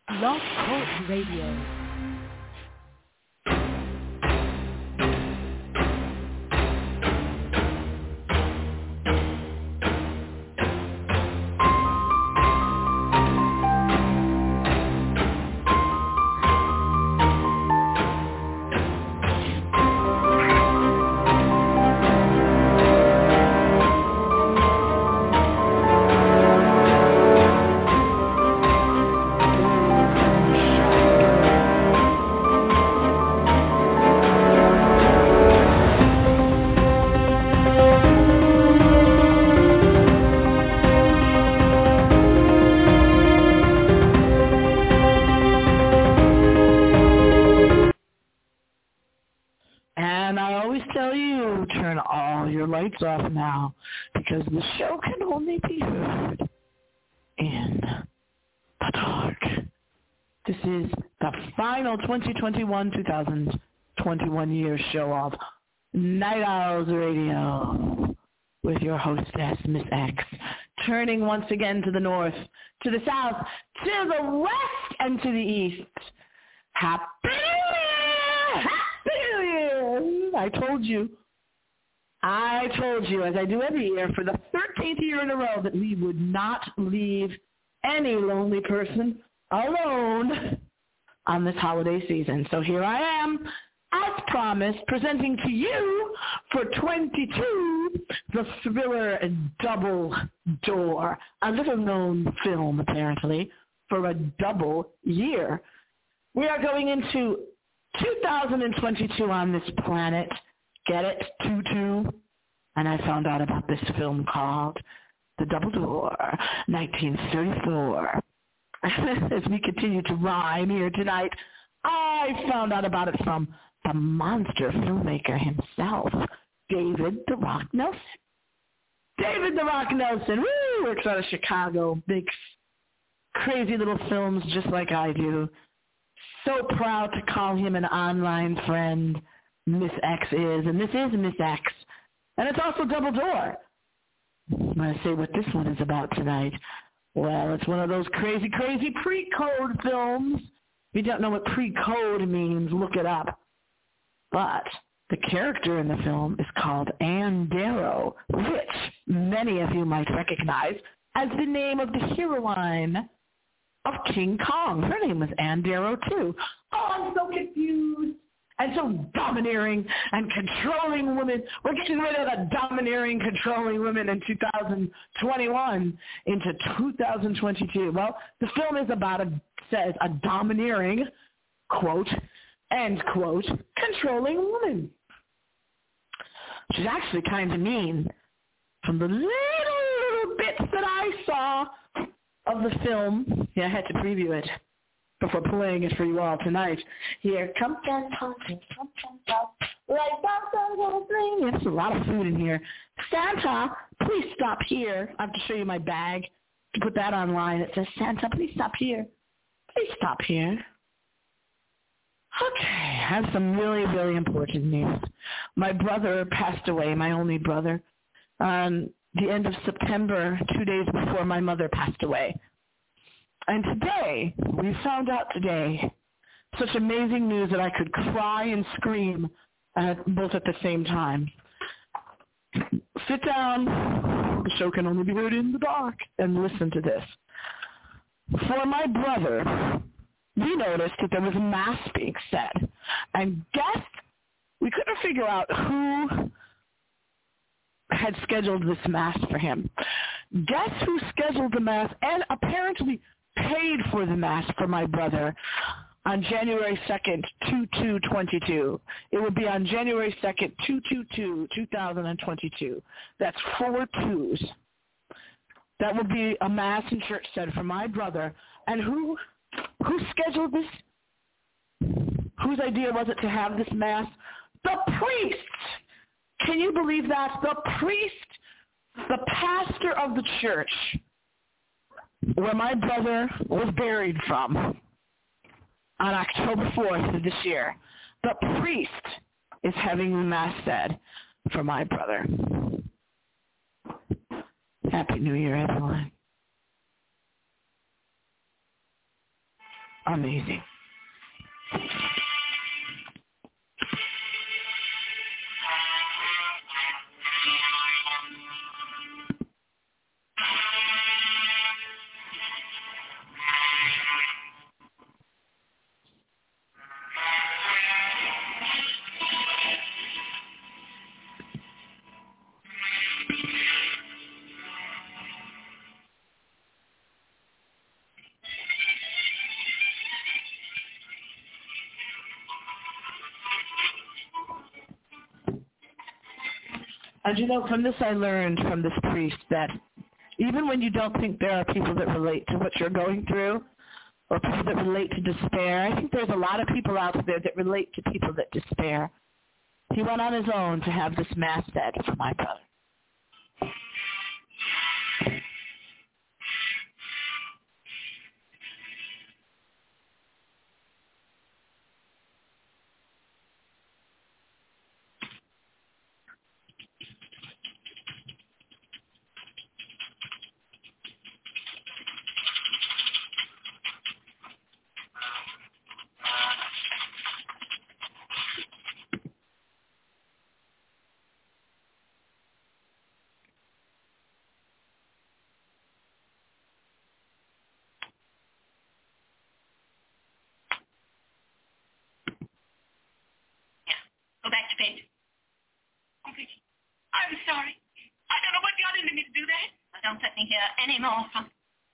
Blog Talk Radio. Off now, because the show can only be heard in the dark. This is the final 2021 year show of Night Owls Radio with your hostess, Miss X, turning once again to the north, to the south, to the west, and to the east. Happy New Year! Happy New Year! I told you, as I do every year, for the 13th year in a row, that we would not leave any lonely person alone on this holiday season. So here I am, as promised, presenting to you for 22 the thriller Double Door, a little-known film, apparently, for a double year. We are going into 2022 on this planet. Get it? 2-2. And I found out about this film called The Double Door, 1934. As we continue to rhyme here tonight, I found out about it from the monster filmmaker himself, David "The Rock" Nelson. David "The Rock" Nelson, woo, works out of Chicago, makes crazy little films just like I do. So proud to call him an online friend. Miss X is, and this is Miss X. And it's also Double Door. I'm going to say what this one is about tonight. Well, it's one of those crazy pre-code films. If you don't know what pre-code means, look it up. But the character in the film is called Ann Darrow, which many of you might recognize as the name of the heroine of King Kong. Her name was Ann Darrow, too. Oh, I'm so confused. And so domineering and controlling women. We're getting rid of the domineering, controlling women in 2021 into 2022. Well, the film is about says a domineering, quote, end quote, controlling woman. Which is actually kind of mean. From the little bits that I saw of the film, I had to preview it before playing it for you all tonight. Here comes Santa, there's a lot of food in here. Santa, please stop here. I have to show you my bag to put that online. It says, Santa, please stop here. Please stop here. Okay, I have some really, really important news. My brother passed away, my only brother, on the end of September, 2 days before my mother passed away. And today, we found out today, such amazing news that I could cry and scream both at the same time. Sit down, the show can only be heard in the dark, and listen to this. For my brother, we noticed that there was a mass being said. And guess, we couldn't figure out who had scheduled this mass for him. Guess who scheduled the mass and apparently paid for the mass for my brother on January 2nd, 2222. It would be on January 2nd, 2022. That's 4 2s. That would be a mass in church said for my brother. And who scheduled this? Whose idea was it to have this mass? The priest. Can you believe that? The priest, the pastor of the church where my brother was buried from on October 4th of this year, the priest is having the mass said for my brother. Happy New Year, everyone. amazing. And you know, from this I learned from this priest that even when you don't think there are people that relate to what you're going through or people that relate to despair, I think there's a lot of people out there that relate to people that despair. He went on his own to have this mass said for my brother. Go back to bed. Oh, Vicky, I'm sorry. I don't know what got into me to do that. Now, don't let me hear any more from...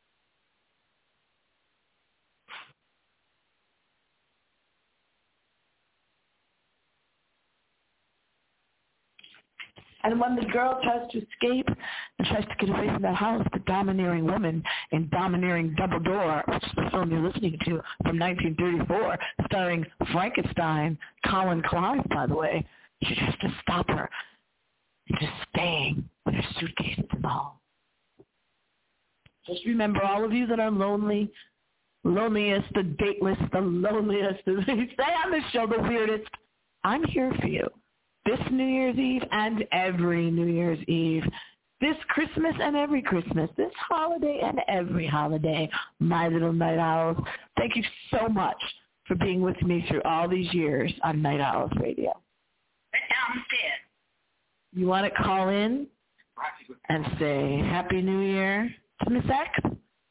And when the girl tries to escape and tries to get away from that house, the domineering woman in Domineering Double Door, which is the film you're listening to from 1934, starring Frankenstein, Colin Clive, by the way, she tries to stop her into staying with her suitcases and all. Just remember, all of you that are lonely, loneliest, the dateless, the loneliest, they say on this show, the weirdest, I'm here for you. This New Year's Eve and every New Year's Eve, this Christmas and every Christmas, this holiday and every holiday, my little night owls. Thank you so much for being with me through all these years on Night Owls Radio. Right downstairs. You want to call in and say Happy New Year to Miss X?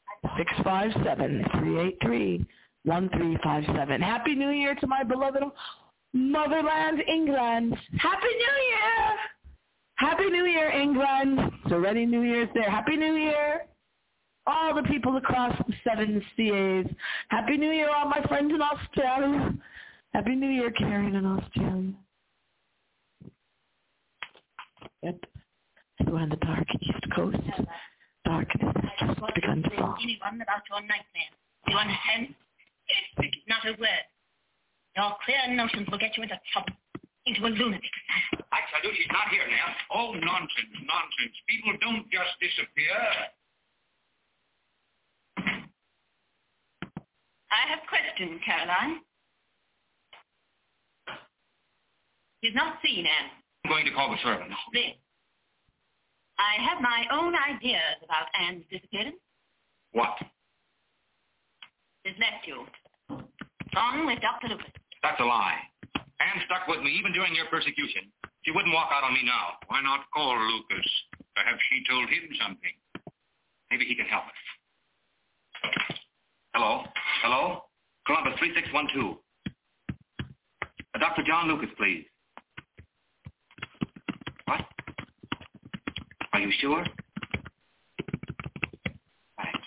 657-383-1357. Happy New Year to my beloved Motherland, England. Happy New Year! Happy New Year, England. It's already New Year's there. Happy New Year. All the people across the 7 CAs. Happy New Year, all my friends in Australia. Happy New Year, Karen in Australia. Yep. So we're on the dark East Coast. Darkness has just begun to fall. Anyone about your nightmare. Do you understand? It's not a word. Your clear notions will get you into trouble, into a lunatic asylum. I tell you, she's not here now. Oh, nonsense, nonsense. People don't just disappear. I have questioned Caroline. She's not seen Anne. I'm going to call the servant. Then, I have my own ideas about Anne's disappearance. What? She's left you. Gone with Dr. Lucas. That's a lie. Anne stuck with me even during your persecution. She wouldn't walk out on me now. Why not call Lucas? Perhaps she told him something. Maybe he can help us. Hello? Hello? Columbus 3612. Dr. John Lucas, please. What? Are you sure? Thanks.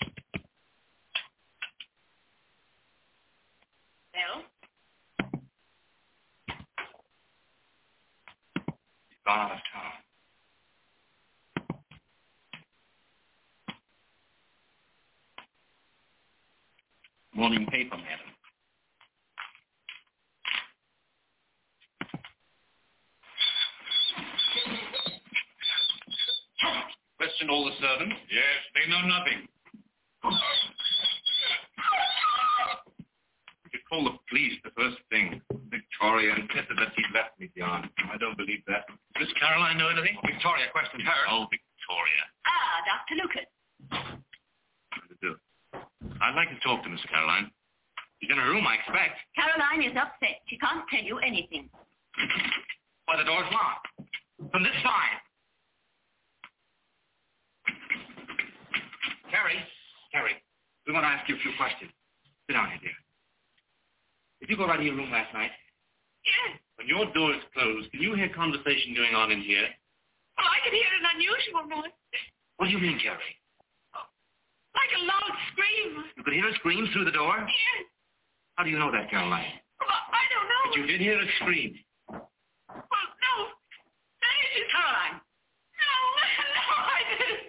Well? He's gone out of town. Morning paper, madam. Question all the servants? Yes, they know nothing. We should call the police the first thing. Victoria insisted that she'd left me, John. I don't believe that. Does Caroline know anything? Victoria questioned her. Oh, Victoria. Ah, Dr. Lucas. What to do? I'd like to talk to Miss Caroline. She's in her room, I expect. Caroline is upset. She can't tell you anything. Why, the door's locked. From this side. Carrie, we want to ask you a few questions. Sit down here, dear. Did you go right to your room last night? Yes. When your door is closed, can you hear conversation going on in here? Well, I could hear an unusual noise. What do you mean, Carrie? Like a loud scream. You could hear a scream through the door? Yes. How do you know that, Caroline? Well, I don't know. But you did hear a scream. Well, no. That isn't Caroline. No, I didn't.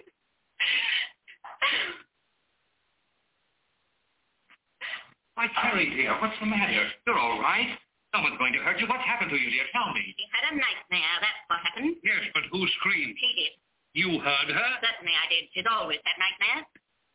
Why, Carrie, dear, what's the matter? You're all right. No one's going to hurt you. What's happened to you, dear? Tell me. She had a nightmare, that's what happened. Yes, but who screamed? She did. You heard her? Certainly I did. She's always had nightmares.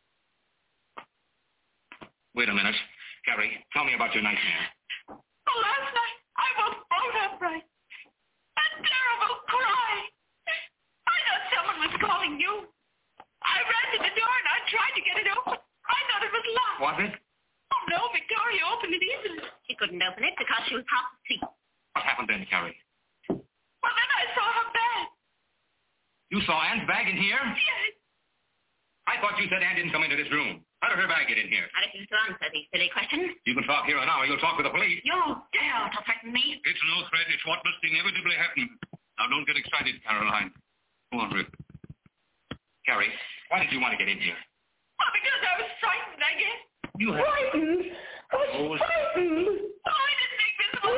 Wait a minute. Carrie, tell me about your nightmare. Well, last night I was bolt upright. A terrible cry. I thought someone was calling you. I ran to the door and I tried to get it open. I thought it was locked. Was it? Oh, no, Victoria opened it easily. She couldn't open it because she was half asleep. What happened then, Carrie? Well, then I saw her bag. You saw Anne's bag in here? Yes. I thought you said Anne didn't come into this room. How did her bag get in here? I refuse to answer these silly questions. You can talk here or now, or you'll talk with the police. You dare to threaten me? It's no threat. It's what must inevitably happen. Now, don't get excited, Caroline. Go on, Rick. Carrie, why did you want to get in here? Well, because I was frightened, I guess. You have... Frightened? I was frightened. Oh, I didn't think this was...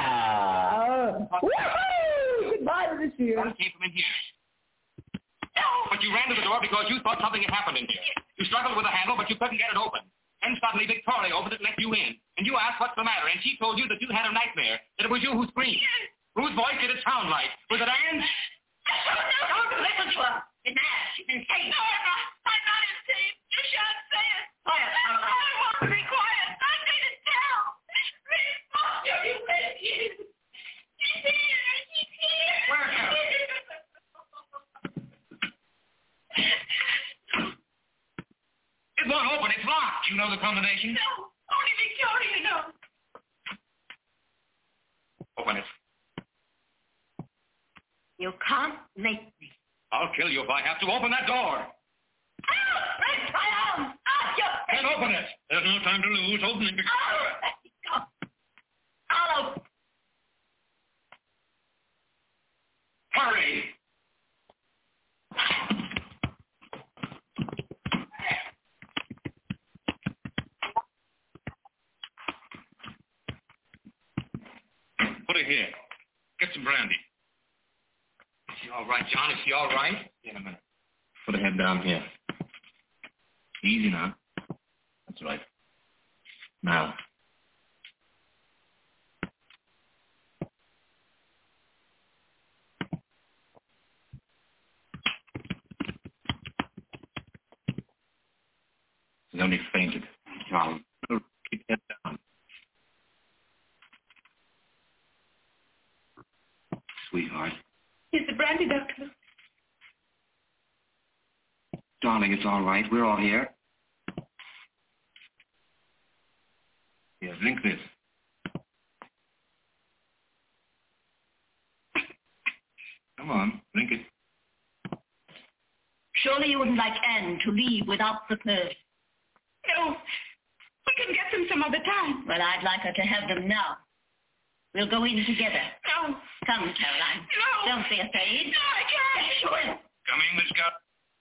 Woohoo! Goodbye to this year. What came from in here? No. But you ran to the door because you thought something had happened in here. You struggled with the handle, but you couldn't get it open. Then suddenly Victoria opened it and let you in. And you asked what's the matter, and she told you that you had a nightmare, that it was you who screamed. Yes. Whose voice did it sound like? Was it Anne's? No, don't listen to her. She's mad. She's insane. No, I'm not insane. You shan't say it. Quiet, Caroline. I want to be quiet. I'm going to tell. Please, Foster, you said she's here. She's here. Where, Carol? It won't open. It's locked. You know the combination? No, only Victoria knows. Open it. You can't make me. I'll kill you if I have to. Open that door. Break my arm. Out your face. Then open it. There's no time to lose. Open it. I'll open. Hurry. Put her here. Get some brandy. Is she all right, John? Is she all right? In a minute. Put her head down here. Easy now. That's right. Now. She's only fainted. John, keep her head down. Sweetheart. Here's the brandy, Doctor. Darling, it's all right. We're all here. Here, drink this. Come on, drink it. Surely you wouldn't like Anne to leave without the purse. No. We can get them some other time. Well, I'd like her to have them now. We'll go in together. No. Come, Caroline. No. Don't be afraid. No, I can't. Yes, you will. Coming, Miss Scott.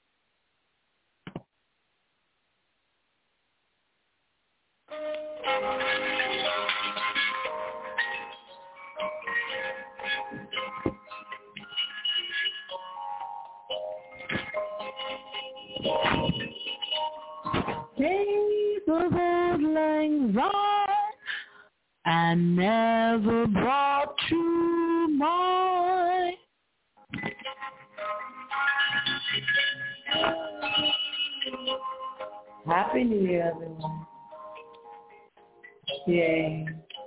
Days of old lang syne, and never brought to mind. Happy New Year, everyone. Yay.